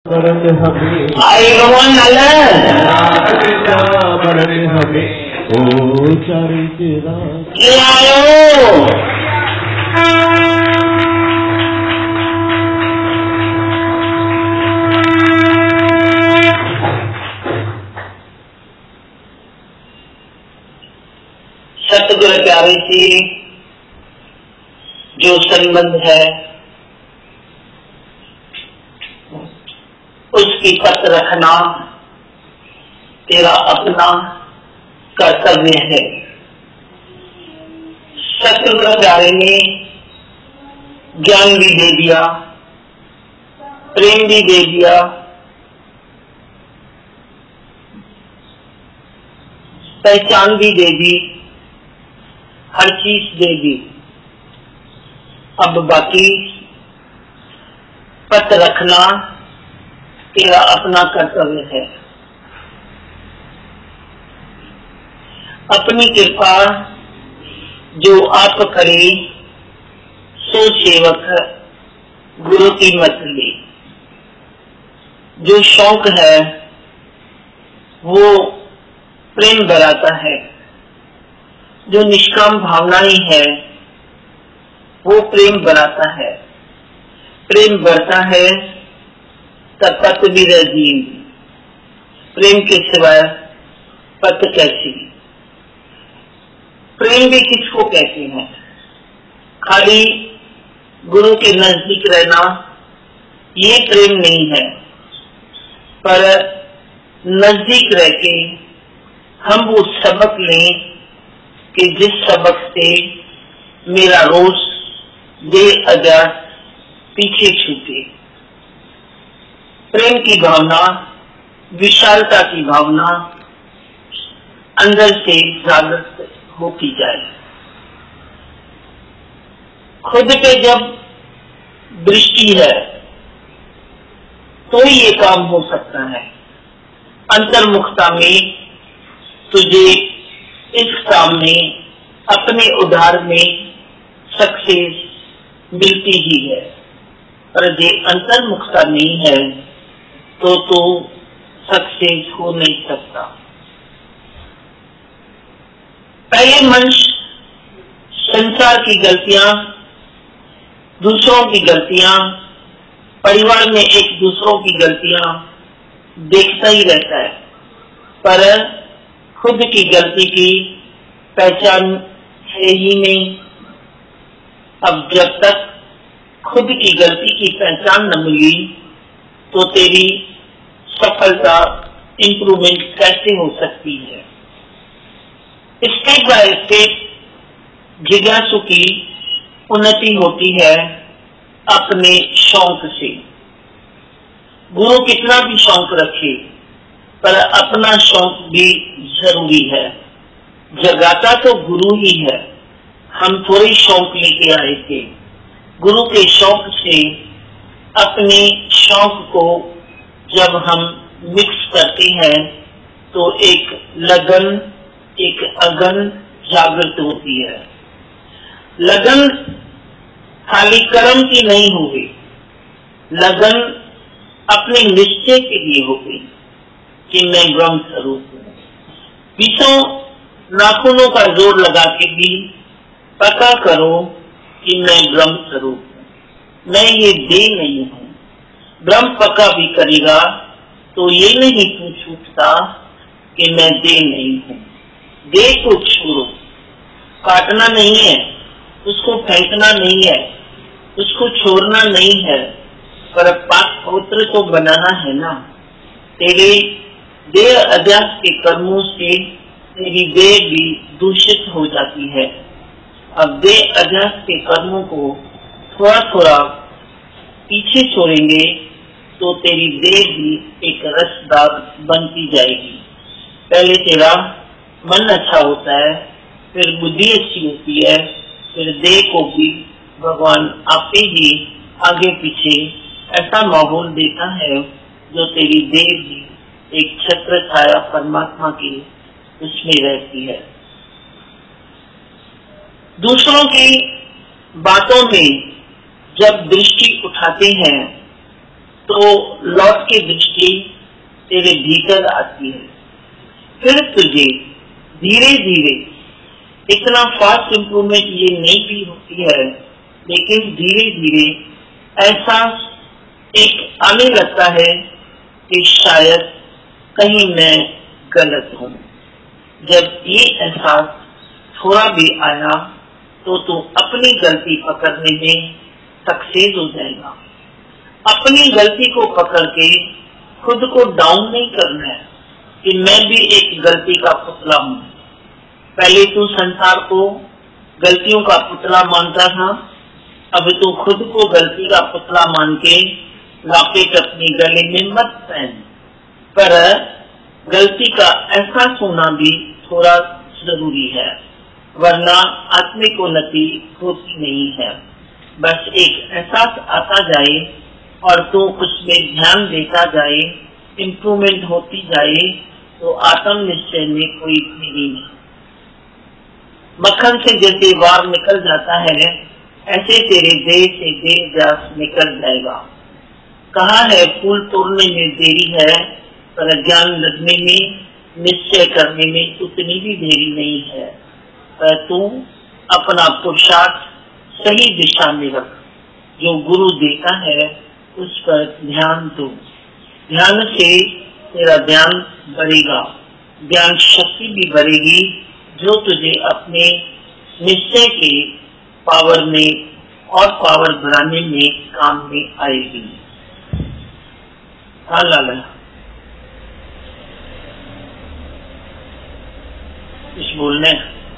आई भगवान हमें ओ चरित्र आयो। सतगुरु प्यारे से जो संबंध है उसकी पत रखना तेरा अपना कर्तव्य है। सतगुरु प्यारे ने ज्ञान भी दे दिया, प्रेम भी दे दिया, पहचान भी दे दी, हर चीज दे दी। अब बाकी पत रखना तेरा अपना कर्तव्य है। अपनी कृपा जो आप करे सो सेवक गुरु की मत ले। जो शौक है वो प्रेम बढ़ाता है, जो निष्काम भावनाएं है वो प्रेम बढ़ाता है। प्रेम बढ़ता है तब पत भी रही। प्रेम के सिवाय पत कैसी? प्रेम भी किसको कहते हैं? खाली गुरु के नजदीक रहना ये प्रेम नहीं है, पर नजदीक रह के हम वो सबक लें कि जिस सबक से मेरा रोज बेअदा पीछे छूटे। प्रेम की भावना, विशालता की भावना अंदर से जागृत होती जाए। खुद पे जब दृष्टि है तो ये काम हो सकता है। अंतर्मुखता में तुझे इस काम में अपने उद्धार में सक्सेस मिलती ही है, पर जे अंतर्मुखता नहीं है तो सक्सेस हो नहीं सकता। पहले मनुष्य संसार की गलतियां, दूसरों की गलतियां, परिवार में एक दूसरों की गलतियां देखता ही रहता है, पर खुद की गलती की पहचान है ही नहीं। अब जब तक खुद की गलती की पहचान न मिली तो तेरी सफलता, इंप्रूवमेंट कैसे हो सकती है? स्टेप बाय स्टेप जिज्ञासु की उन्नति होती है अपने शौक से। गुरु कितना भी शौक रखे पर अपना शौक भी जरूरी है। जगाता तो गुरु ही है, हम थोड़े शौक लेके आए थे। गुरु के शौक से अपने शौक को जब हम मिक्स करते हैं तो एक लगन, एक अगन जागृत होती है। लगन खाली कर्म की नहीं होगी, लगन अपने निश्चय के लिए होगी कि मैं ब्रह्म स्वरूप हूँ। बीसों नाखूनों का जोर लगा के भी पता करो कि मैं ब्रह्म स्वरूप हूँ, मैं ये देह नहीं हूँ। ब्रह्म पक्का भी करेगा तो ये नहीं छूटता कि मैं देह नहीं हूँ। देह को छोड़ो, काटना नहीं है, उसको फेंकना नहीं है, उसको छोड़ना नहीं है, पर पाक पवित्र तो बनाना है ना। तेरे देह अध्यास के कर्मों से तेरी देह भी दूषित हो जाती है। अब देह अध्यास के कर्मों को थोड़ा थोड़ा पीछे छोड़ेंगे तो तेरी देह भी एक रसदार बनती जाएगी। पहले तेरा मन अच्छा होता है, फिर बुद्धि अच्छी होती है, फिर देह को भी भगवान आपे ही आगे पीछे ऐसा माहौल देता है जो तेरी देह भी एक छत्र छाया परमात्मा की उसमें रहती है। दूसरों की बातों में जब दृष्टि उठाते हैं तो लौट की दृष्टि तेरे भीतर आती है। फिर तुझे धीरे धीरे, इतना फास्ट इम्प्रूवमेंट ये नहीं भी होती है, लेकिन धीरे धीरे एहसास एक आने लगता है कि शायद कहीं मैं गलत हूँ। जब ये एहसास थोड़ा भी आया तो तू अपनी गलती पकड़ने में सक्सेस हो जाएगा। अपनी गलती को पकड़ के खुद को डाउन नहीं करना है कि मैं भी एक गलती का पुतला हूँ। पहले तू संसार को गलतियों का पुतला मानता था, अब तू खुद को गलती का पुतला मान के लॉकेट अपनी गले में मत पहन। पर गलती का एहसास होना भी थोड़ा जरूरी है, वरना आत्मिक उन्नति होती नहीं है। बस एक एहसास आता जाए और तू उसमें ध्यान देता जाए, इम्प्रूवमेंट होती जाए, तो आत्म निश्चय में कोई देरी नहीं। मक्खन से जैसे वार निकल जाता है, ऐसे तेरे देह से देह जास निकल जाएगा। कहा है फूल तोड़ने में देरी है, पर ज्ञान लगने में, निश्चय करने में उतनी भी देरी नहीं है। पर तू अपना पुरुषार्थ सही दिशा में रख, जो गुरु देता है उस पर ध्यान दो। ध्यान से तेरा ध्यान बढ़ेगा, ज्ञान शक्ति भी बढ़ेगी, जो तुझे अपने निश्चय के पावर में और पावर बढ़ाने में काम में आएगी। हाँ लाला, कुछ बोलने?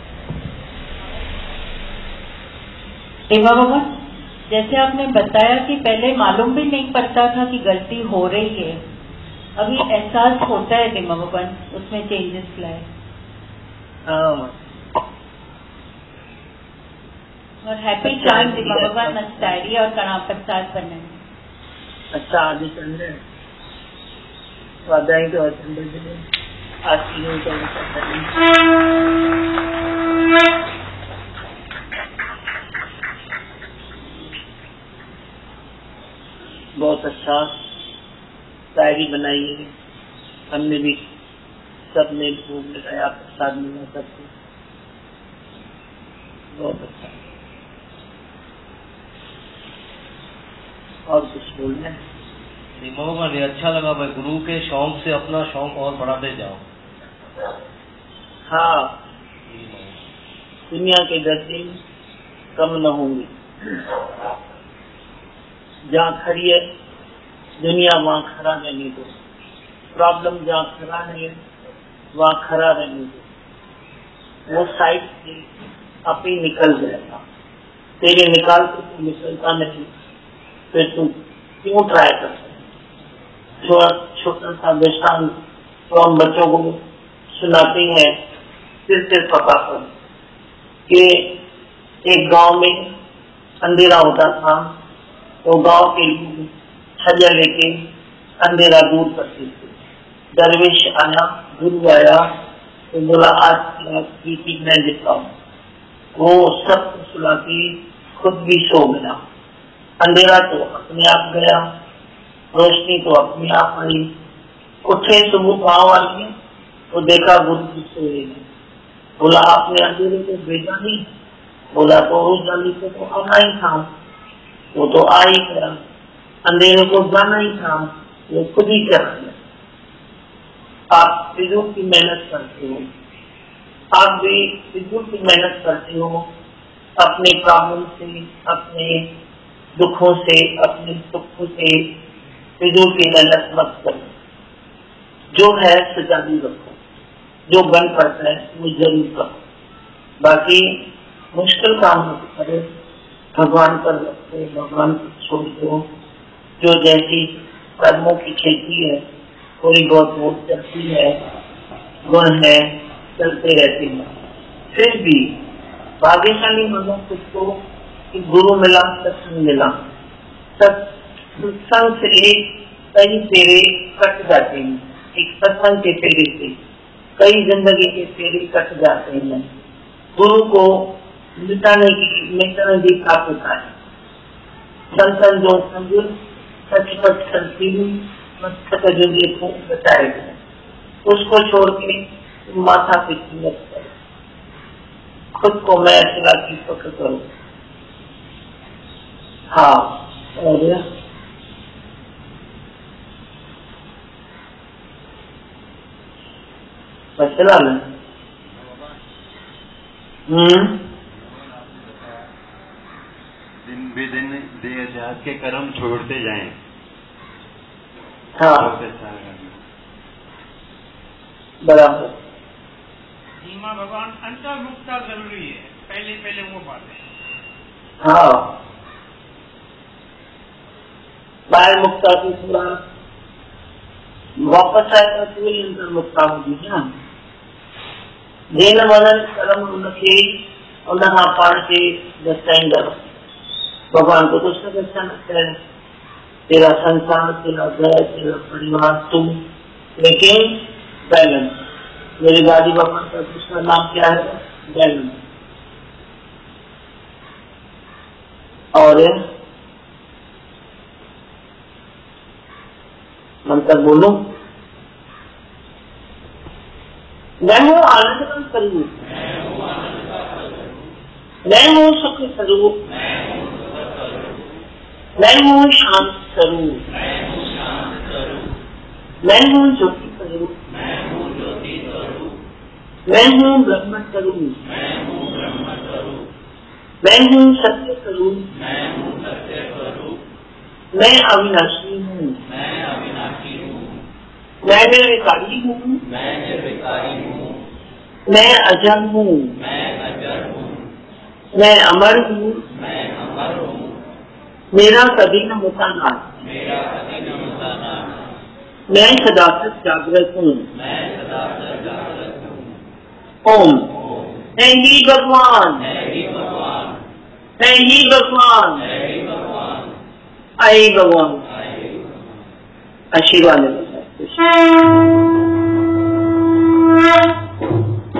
देवा बाबा, जैसे आपने बताया कि पहले मालूम भी नहीं पड़ता था कि गलती हो रही है, अभी एहसास होता है देवा बाबा, उसमें चेंजेस लाए। और हैप्पी चांद देवा बाबा, नस्तारी और कड़ा प्रसाद बने। अच्छा, आदि चंद्र वादाई तो चंद्र आशीर्वाद बहुत अच्छा शायरी बनाई है। हमने भी सबने भूख लगाया, प्रसाद मिला सबको, बहुत अच्छा। और कुछ बोलना है? मुझे अच्छा लगा भाई, गुरु के शौक से अपना शौक और बढ़ाते जाओ। हाँ, दुनिया के दर्जे कम न होंगे। जहाँ खड़ी है दुनिया, वहाँ खड़ा रहने दो। प्रॉब्लम जहाँ खड़ा है वहाँ खड़ा रहने दो। वो साइड से आप ही निकल जाएगा। तेरे निकाल के तू निकलता नहीं, फिर तू क्यों ट्राई करता? छोटा सा दृष्टांत तो हम बच्चों को सुनाते हैं, फिर से पता कर कि एक गांव में अंधेरा होता था, तो गांव के लोग छलिया लेके अंधेरा दूर करते थे। दरवेश आया, गुरु आया, तो बोला आज की मैं देता हूँ। वो सबको सुला के खुद भी सो गया। अंधेरा तो अपने आप गया, रोशनी तो अपने आप आई। उठे तो वो गाँव वाले तो देखा गुरु जी सोए। बोला आपने अंधेरे को भेजा नहीं? बोला तो उस गली को तो आना ही था, वो तो आ ही गया। अंधेरे को जाना ही था, वो खुद ही कर दिया। आप फिजूल की मेहनत करते हो, आप भी फिजूल की मेहनत करते हो। अपने प्रॉब्लम से, अपने दुखों से, अपने सुखों से फिजूल की मेहनत मत करो। जो है सजादी रखो, जो बन पड़ता है वो जरूर करो। बाकी मुश्किल काम मत करो, भगवान पर रखो, भगवान को छोड़ दो। जो जैसी कर्मों की खेती है, थोड़ी बहुत वो चलती है, गुण है, चलते रहते हैं। फिर भी भाग्यशाली मानो खुद को कि गुरु मिला, सत्संग मिला। सत्संग से कई फेरे कट जाते हैं, एक सत्संग के फेरे से कई जिंदगी के फेरे कट जाते हैं। गुरु को मिटाने की प्राप्त होता है। संतन जो समझ सचपच चलती हुई मस्तक जो देखो बताएगा, उसको छोड़ के माथा पीछे मत करो, खुद को मैं चला की पकड़ करो। हाँ, और चला ना। दिन बे दिन देह अध्यास के कर्म छोड़ते जाएं। हाँ बराबर। जी माँ भगवान अंतर्मुक्ता जरूरी है, पहले पहले वो बात है। हाँ, बाहर मुक्ता की पूरा वापस आएगा तो ही अंतर्मुक्ता होगी ना। देन मनन कर्म उनके उन्हा पान के दस्तेंदर, भगवान को तो सब अच्छा लगता है, तेरा संसार, तेरा घर, तेरा परिवार, तुम, लेकिन बैलेंस। मेरे दादी बाबा का दूसरा नाम क्या है? बैलेंस। और मंत्र बोलो, मैं हूँ आनंद का स्वरूप, मैं हूँ सुख स्वरूप, मैं हूँ शांत स्वरूप, मैं हूँ ज्योति स्वरूप, मैं हूँ ब्रह्म स्वरूप, मैं हूँ सत्य स्वरूप, मैं अविनाशी हूँ, मैं निर्विकारी हूँ, मैं अजर हूँ, मैं अमर हूँ, मेरा कभी न होता ना, मैं सदा तक जागृत हूँ। ओम है ही भगवान, है ही भगवान, आई भगवान। आशीर्वाद।